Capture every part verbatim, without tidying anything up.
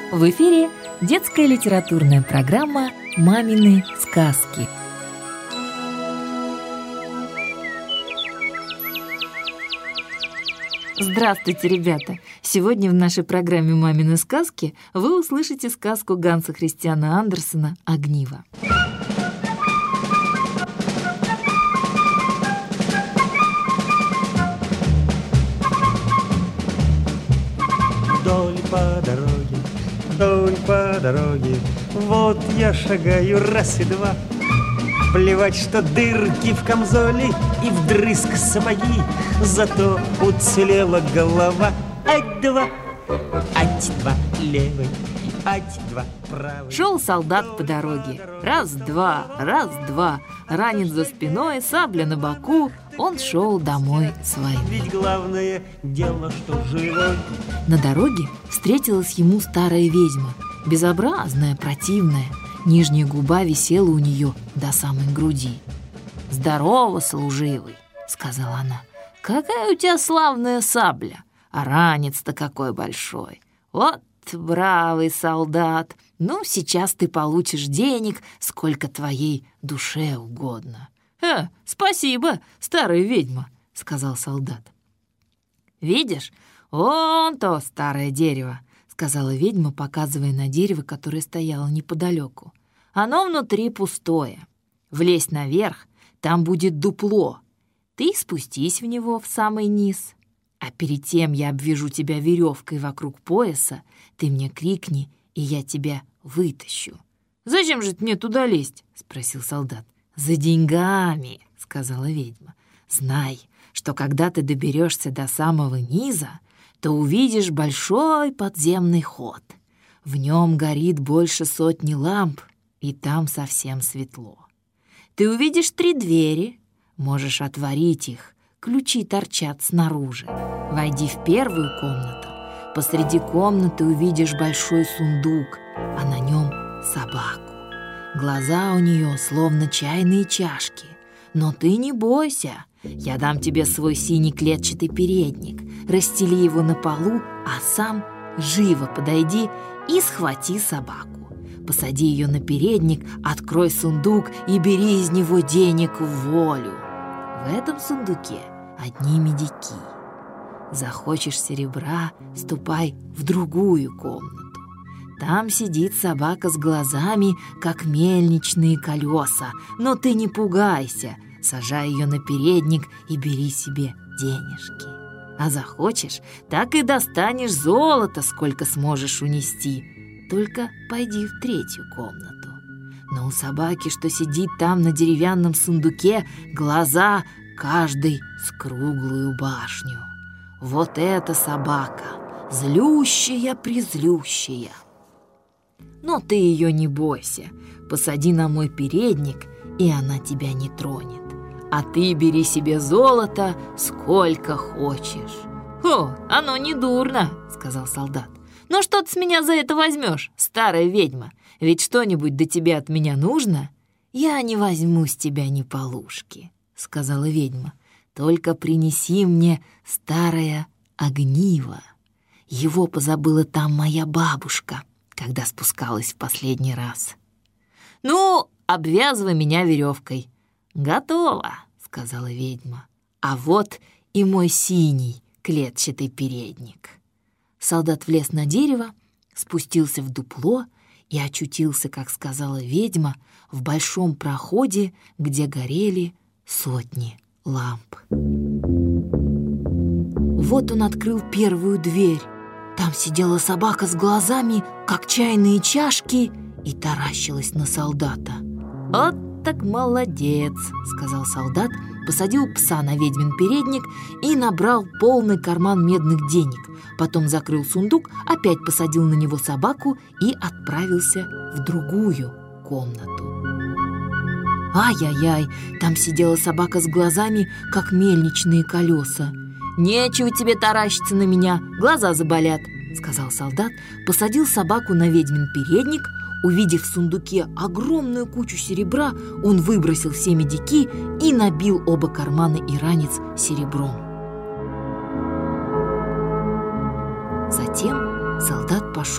В эфире детская литературная программа «Мамины сказки». Здравствуйте, ребята! Сегодня в нашей программе «Мамины сказки» вы услышите сказку Ганса Христиана Андерсена «Огниво». Вдоль по дороге, вдоль по дороге, вот я шагаю раз и два. Плевать, что дырки в камзоле и вдрызг сапоги, зато уцелела голова. Ать-два, ать-два левый, ать-два правый. Шел солдат по дороге. Раз-два, раз-два. Ранец за спиной, сабля на боку. Он шел домой с войны. Ведь главное дело, что живой. На дороге встретилась ему старая ведьма. Безобразная, противная. Нижняя губа висела у нее до самой груди. «Здорово, служивый», — сказала она. «Какая у тебя славная сабля, а ранец-то какой большой. Вот бравый солдат. Ну, сейчас ты получишь денег, сколько твоей душе угодно». «Э, спасибо, старая ведьма», — сказал солдат. «Видишь, вон то старое дерево», — сказала ведьма, показывая на дерево, которое стояло неподалеку. «Оно внутри пустое. Влезь наверх, там будет дупло. Ты спустись в него в самый низ. А перед тем я обвяжу тебя веревкой вокруг пояса, ты мне крикни, и я тебя вытащу». «Зачем же мне туда лезть?» — спросил солдат. «За деньгами», — сказала ведьма. «Знай, что когда ты доберешься до самого низа, то увидишь большой подземный ход. В нем горит больше сотни ламп, и там совсем светло. Ты увидишь три двери, можешь отворить их, ключи торчат снаружи. Войди в первую комнату. Посреди комнаты увидишь большой сундук, а на нем собаку. Глаза у нее словно чайные чашки. Но ты не бойся, я дам тебе свой синий клетчатый передник. Расстели его на полу, а сам живо подойди и схвати собаку. Посади ее на передник, открой сундук и бери из него денег в волю. В этом сундуке одни медики. Захочешь серебра, ступай в другую комнату. Там сидит собака с глазами, как мельничные колеса. Но ты не пугайся, сажай ее на передник и бери себе денежки. А захочешь, так и достанешь золото, сколько сможешь унести. Только пойди в третью комнату. Но у собаки, что сидит там на деревянном сундуке, глаза каждый с круглую башню. Вот эта собака, злющая-призлющая. Но ты ее не бойся, посади на мой передник, и она тебя не тронет. А ты бери себе золото сколько хочешь. «О, оно не дурно», — сказал солдат. «Но что ты с меня за это возьмешь, старая ведьма? Ведь что-нибудь до тебя от меня нужно?» «Я не возьму с тебя ни полушки», — сказала ведьма. «Только принеси мне старое огниво. Его позабыла там моя бабушка, когда спускалась в последний раз». «Ну, обвязывай меня веревкой». «Готово», — сказала ведьма. «А вот и мой синий клетчатый передник». Солдат влез на дерево, спустился в дупло и очутился, как сказала ведьма, в большом проходе, где горели сотни ламп. Вот он открыл первую дверь. Там сидела собака с глазами, как чайные чашки, и таращилась на солдата. «Вот так молодец», — сказал солдат, посадил пса на ведьмин передник и набрал полный карман медных денег. Потом закрыл сундук, опять посадил на него собаку и отправился в другую комнату. Ай-яй-яй, там сидела собака с глазами, как мельничные колеса. «Нечего тебе таращиться на меня, глаза заболят», — сказал солдат, посадил собаку на ведьмин передник. Увидев в сундуке огромную кучу серебра, он выбросил все медики и набил оба кармана и ранец серебром. Затем солдат пошел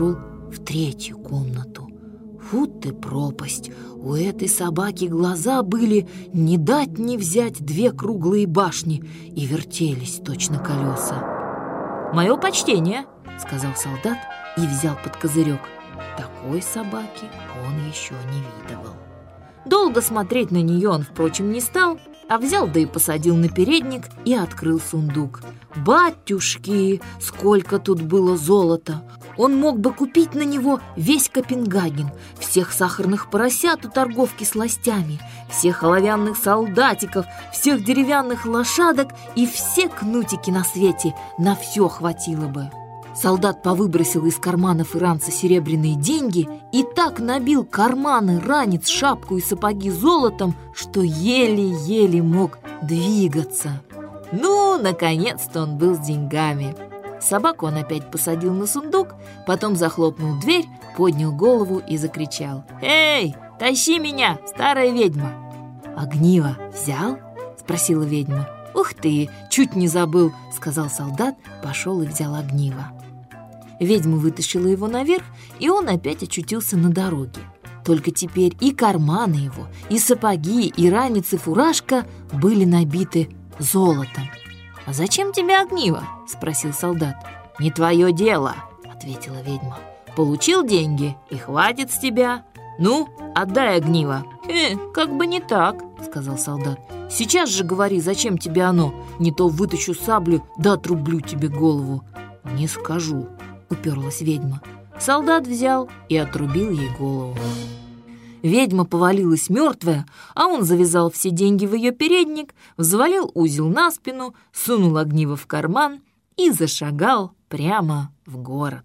в третью комнату. Фу ты пропасть! У этой собаки глаза были не дать не взять две круглые башни и вертелись точно колеса. «Мое почтение!» — сказал солдат и взял под козырек. Такой собаки он еще не видывал. Долго смотреть на нее он, впрочем, не стал, а взял да и посадил на передник и открыл сундук. Батюшки, сколько тут было золота! Он мог бы купить на него весь Копенгаген, всех сахарных поросят у торговки сластями, всех оловянных солдатиков, всех деревянных лошадок и все кнутики на свете. На все хватило бы. Солдат повыбросил из карманов и ранца серебряные деньги и так набил карманы, ранец, шапку и сапоги золотом, что еле-еле мог двигаться. Ну, наконец-то он был с деньгами. Собаку он опять посадил на сундук, потом захлопнул дверь, поднял голову и закричал: «Эй, тащи меня, старая ведьма!» «Огниво взял?» — спросила ведьма. «Ух ты, чуть не забыл!» — сказал солдат, пошел и взял огниво. Ведьма вытащила его наверх, и он опять очутился на дороге. Только теперь и карманы его, и сапоги, и ранец, и фуражка были набиты золотом. «А зачем тебе огниво?» — спросил солдат. «Не твое дело», — ответила ведьма. «Получил деньги, и хватит с тебя. Ну, отдай огниво». «Э, как бы не так», — сказал солдат. «Сейчас же говори, зачем тебе оно? Не то вытащу саблю, да отрублю тебе голову». «Не скажу», — уперлась ведьма. Солдат взял и отрубил ей голову. Ведьма повалилась мертвая, а он завязал все деньги в ее передник, взвалил узел на спину, сунул огниво в карман и зашагал прямо в город.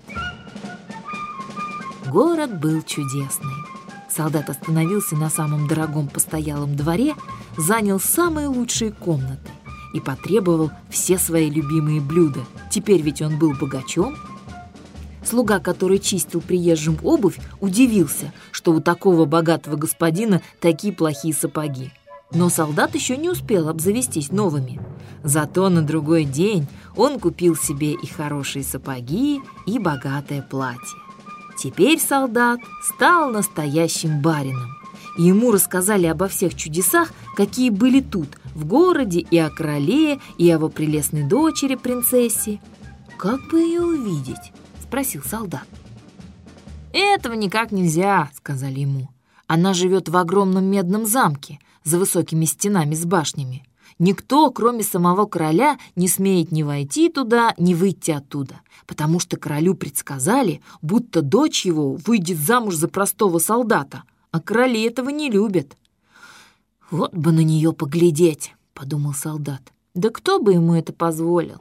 Город был чудесный. Солдат остановился на самом дорогом постоялом дворе, занял самые лучшие комнаты и потребовал все свои любимые блюда. Теперь ведь он был богачом. Слуга, который чистил приезжим обувь, удивился, что у такого богатого господина такие плохие сапоги. Но солдат еще не успел обзавестись новыми. Зато на другой день он купил себе и хорошие сапоги, и богатое платье. Теперь солдат стал настоящим барином. Ему рассказали обо всех чудесах, какие были тут, в городе, и о короле, и о его прелестной дочери, принцессе. «Как бы ее увидеть?» — спросил солдат. «Этого никак нельзя», — сказали ему. «Она живет в огромном медном замке за высокими стенами с башнями. Никто, кроме самого короля, не смеет ни войти туда, ни выйти оттуда, потому что королю предсказали, будто дочь его выйдет замуж за простого солдата, а короли этого не любят». «Вот бы на нее поглядеть», — подумал солдат. «Да кто бы ему это позволил?»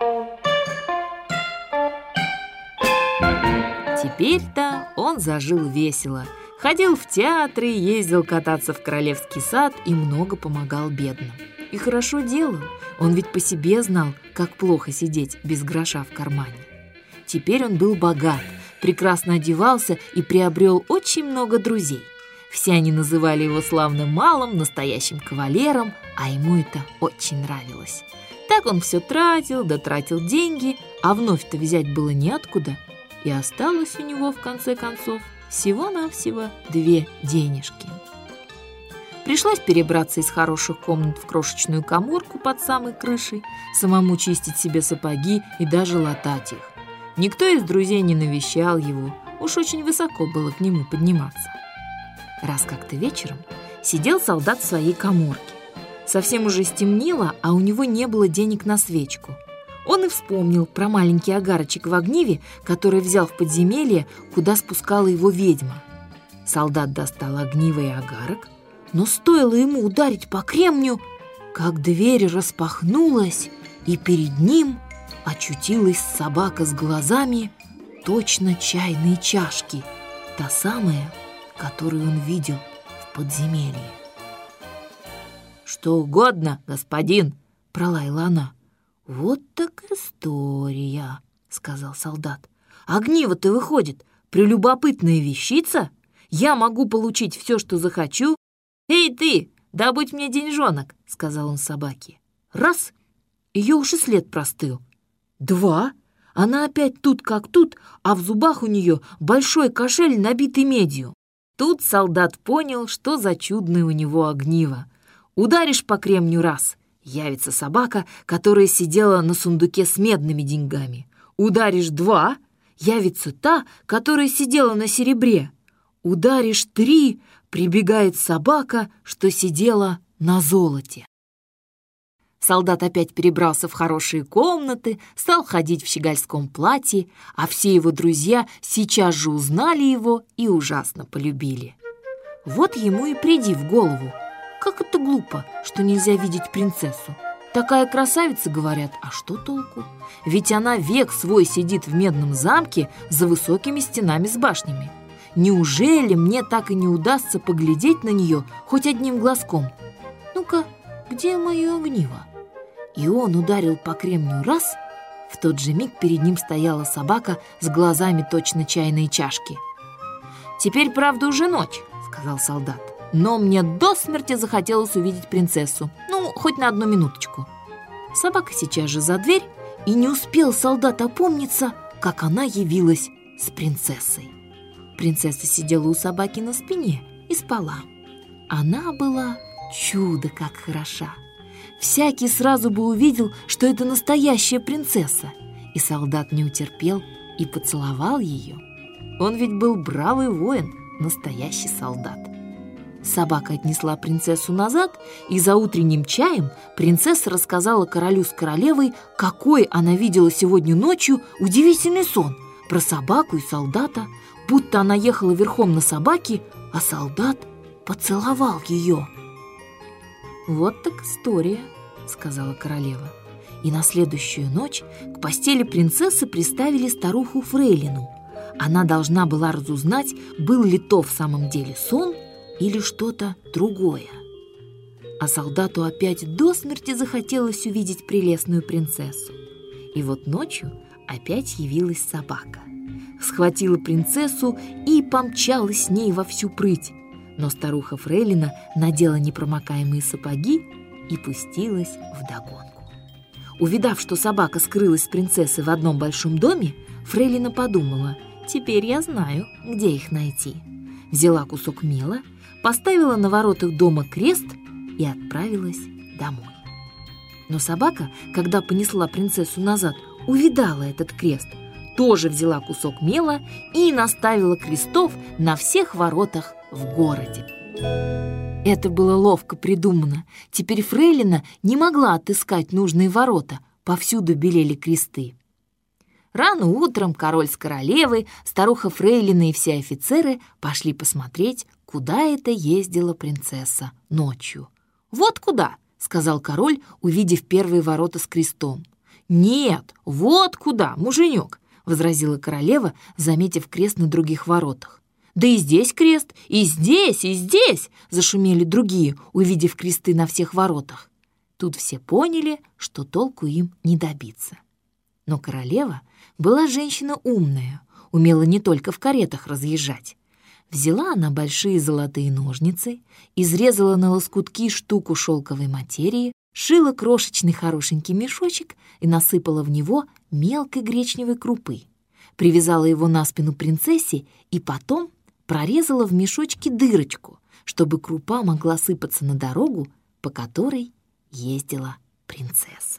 Теперь-то он зажил весело. Ходил в театры, ездил кататься в королевский сад и много помогал бедным. И хорошо делал. Он ведь по себе знал, как плохо сидеть без гроша в кармане. Теперь он был богат, прекрасно одевался и приобрел очень много друзей. Все они называли его славным малым, настоящим кавалером, а ему это очень нравилось. Так он все тратил, да тратил деньги, а вновь-то взять было неоткуда. И осталось у него, в конце концов, всего-навсего две денежки. Пришлось перебраться из хороших комнат в крошечную каморку под самой крышей, самому чистить себе сапоги и даже латать их. Никто из друзей не навещал его, уж очень высоко было к нему подниматься. Раз как-то вечером сидел солдат в своей каморке. Совсем уже стемнело, а у него не было денег на свечку. Он и вспомнил про маленький огарочек в огниве, который взял в подземелье, куда спускала его ведьма. Солдат достал огниво и огарок, но стоило ему ударить по кремню, как дверь распахнулась, и перед ним очутилась собака с глазами, точно чайные чашки, та самая, которую он видел в подземелье. «Что угодно, господин!» — пролаяла она. «Вот так история», — сказал солдат. «Огниво-то, выходит, прелюбопытная вещица? Я могу получить все, что захочу?» «Эй ты, добудь мне деньжонок», — сказал он собаке. Раз — ее уж и след простыл. Два — Она опять тут как тут, а в зубах у нее большой кошель, набитый медью. Тут солдат понял, что за чудное у него огниво. Ударишь по кремню раз — явится собака, которая сидела на сундуке с медными деньгами. Ударишь два — явится та, которая сидела на серебре. Ударишь три — прибегает собака, что сидела на золоте. Солдат опять перебрался в хорошие комнаты, стал ходить в щегольском платье, а все его друзья сейчас же узнали его и ужасно полюбили. Вот ему и приди в голову: как это глупо, что нельзя видеть принцессу. Такая красавица, говорят, а что толку? Ведь она век свой сидит в медном замке за высокими стенами с башнями. Неужели мне так и не удастся поглядеть на нее хоть одним глазком? Ну-ка, где мое огниво? И он ударил по кремню раз, в тот же миг перед ним стояла собака с глазами точно чайные чашки. «Теперь, правда, уже ночь», — сказал солдат, «но мне до смерти захотелось увидеть принцессу, ну, хоть на одну минуточку». Собака сейчас же за дверь, и не успел солдат опомниться, как она явилась с принцессой. Принцесса сидела у собаки на спине и спала. Она была чудо как хороша. Всякий сразу бы увидел, что это настоящая принцесса, и солдат не утерпел и поцеловал ее. Он ведь был бравый воин, настоящий солдат. Собака отнесла принцессу назад, и за утренним чаем принцесса рассказала королю с королевой, какой она видела сегодня ночью удивительный сон про собаку и солдата, будто она ехала верхом на собаке, а солдат поцеловал ее. «Вот так история», — сказала королева. И на следующую ночь к постели принцессы приставили старуху Фрейлину. Она должна была разузнать, был ли то в самом деле сон или что-то другое. А солдату опять до смерти захотелось увидеть прелестную принцессу. И вот ночью опять явилась собака. Схватила принцессу и помчалась с ней во всю прыть. Но старуха Фрейлина надела непромокаемые сапоги и пустилась вдогонку. Увидав, что собака скрылась с принцессой в одном большом доме, Фрейлина подумала: «Теперь я знаю, где их найти». Взяла кусок мела, поставила на воротах дома крест и отправилась домой. Но собака, когда понесла принцессу назад, увидала этот крест, тоже взяла кусок мела и наставила крестов на всех воротах в городе. Это было ловко придумано. Теперь Фрейлина не могла отыскать нужные ворота, повсюду белели кресты. Рано утром король с королевой, старуха Фрейлина и все офицеры пошли посмотреть, куда это ездила принцесса ночью. «Вот куда», — сказал король, увидев первые ворота с крестом. «Нет, вот куда, муженек», — возразила королева, заметив крест на других воротах. «Да и здесь крест, и здесь, и здесь!» — зашумели другие, увидев кресты на всех воротах. Тут все поняли, что толку им не добиться. Но королева была женщина умная, умела не только в каретах разъезжать. Взяла она большие золотые ножницы, изрезала на лоскутки штуку шелковой материи, шила крошечный хорошенький мешочек и насыпала в него мелкой гречневой крупы. Привязала его на спину принцессе и потом прорезала в мешочке дырочку, чтобы крупа могла сыпаться на дорогу, по которой ездила принцесса.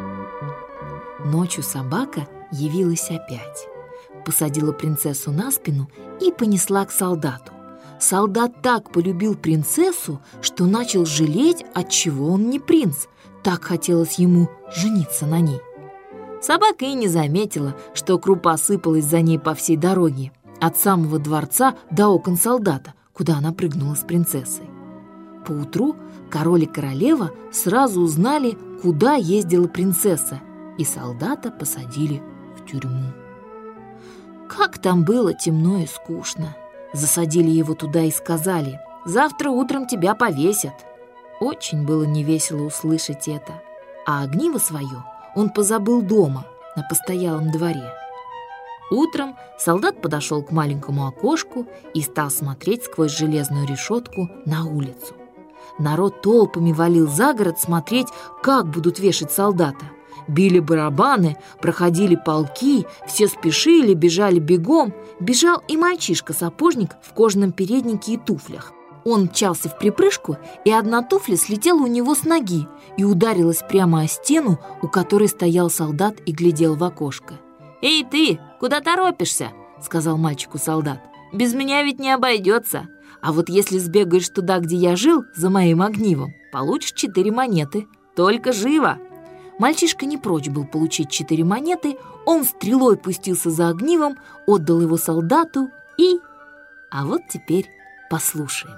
Ночью собака явилась опять. Посадила принцессу на спину и понесла к солдату. Солдат так полюбил принцессу, что начал жалеть, отчего он не принц. Так хотелось ему жениться на ней. Собака и не заметила, что крупа сыпалась за ней по всей дороге, от самого дворца до окон солдата, куда она прыгнула с принцессой. Поутру король и королева сразу узнали, куда ездила принцесса, и солдата посадили в тюрьму. Как там было темно и скучно. Засадили его туда и сказали: «Завтра утром тебя повесят». Очень было невесело услышать это. А огниво свое он позабыл дома, на постоялом дворе. Утром солдат подошел к маленькому окошку и стал смотреть сквозь железную решетку на улицу. Народ толпами валил за город смотреть, как будут вешать солдата. Били барабаны, проходили полки, все спешили, бежали бегом. Бежал и мальчишка-сапожник в кожаном переднике и туфлях. Он мчался в припрыжку, и одна туфля слетела у него с ноги и ударилась прямо о стену, у которой стоял солдат и глядел в окошко. «Эй ты, куда торопишься?» — сказал мальчику солдат. «Без меня ведь не обойдется. А вот если сбегаешь туда, где я жил, за моим огнивом, получишь четыре монеты. Только живо!» Мальчишка не прочь был получить четыре монеты. Он стрелой пустился за огнивом, отдал его солдату и... А вот теперь послушаем.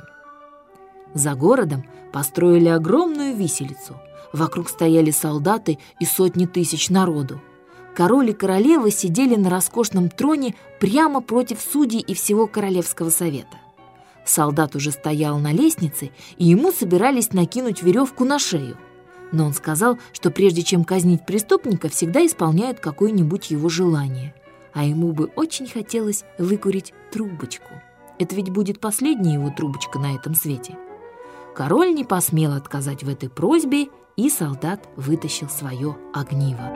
За городом построили огромную виселицу. Вокруг стояли солдаты и сотни тысяч народу. Король и королева сидели на роскошном троне прямо против судей и всего Королевского совета. Солдат уже стоял на лестнице, и ему собирались накинуть веревку на шею. Но он сказал, что прежде чем казнить преступника, всегда исполняют какое-нибудь его желание. А ему бы очень хотелось выкурить трубочку. Это ведь будет последняя его трубочка на этом свете. Король не посмел отказать в этой просьбе, и солдат вытащил свое огниво.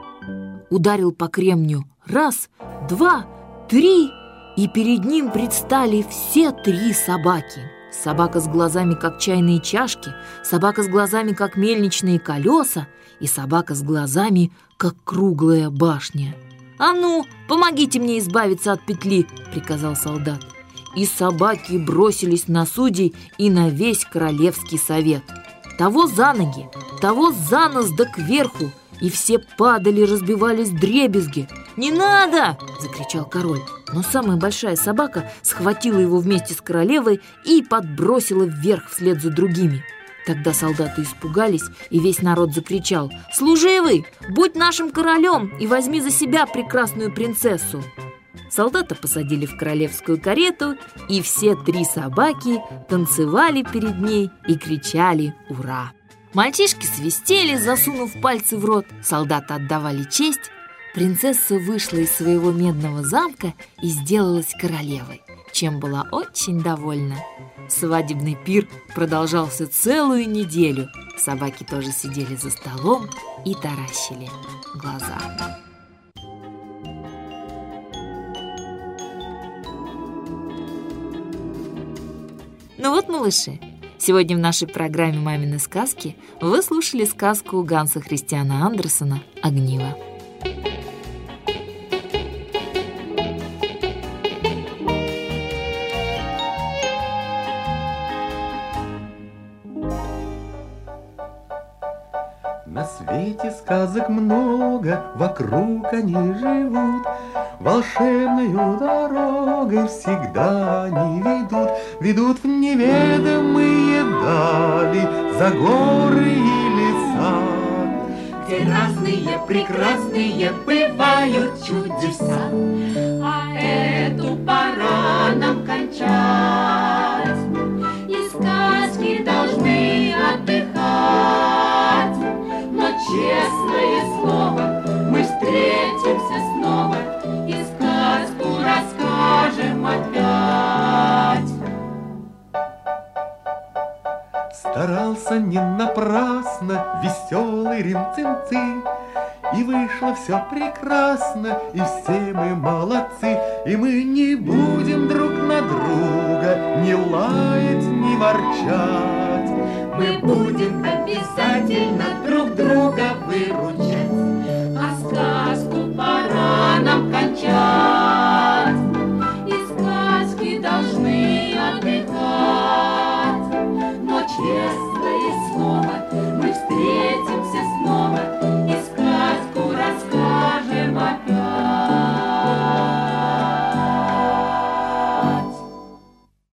Ударил по кремню раз, два, три, и перед ним предстали все три собаки. Собака с глазами, как чайные чашки, собака с глазами, как мельничные колеса, и собака с глазами, как круглая башня. «А ну, помогите мне избавиться от петли!» — приказал солдат. И собаки бросились на судей и на весь королевский совет. Того за ноги, того за нос да кверху, и все падали, разбивались вдребезги. «Не надо!» – закричал король. Но самая большая собака схватила его вместе с королевой и подбросила вверх вслед за другими. Тогда солдаты испугались, и весь народ закричал: «Служивый, будь нашим королем и возьми за себя прекрасную принцессу!» Солдата посадили в королевскую карету, и все три собаки танцевали перед ней и кричали «Ура!». Мальчишки свистели, засунув пальцы в рот, солдаты отдавали честь. Принцесса вышла из своего медного замка и сделалась королевой, чем была очень довольна. Свадебный пир продолжался целую неделю. Собаки тоже сидели за столом и таращили глаза. Ну вот, малыши, сегодня в нашей программе «Мамины сказки» вы слушали сказку Ганса Христиана Андерсена «Огниво». На свете сказок много, вокруг они живут. Волшебною дорогой всегда они ведут, ведут в неведомые дали, за горы и леса, где разные прекрасные бывают чудеса. А эту пора нам кончать, и сказки должны отдыхать. Но честное слово, мы встретимся снова и сказку расскажем опять. Старался не напрасно веселый Рин-Цин-Цин, и вышло все прекрасно, и все мы молодцы. И мы не будем друг на друга ни лаять, ни ворчать. Мы будем обязательно друг друга выручать, а сказку пора нам кончать. И сказки должны отдыхать. Но честное слово,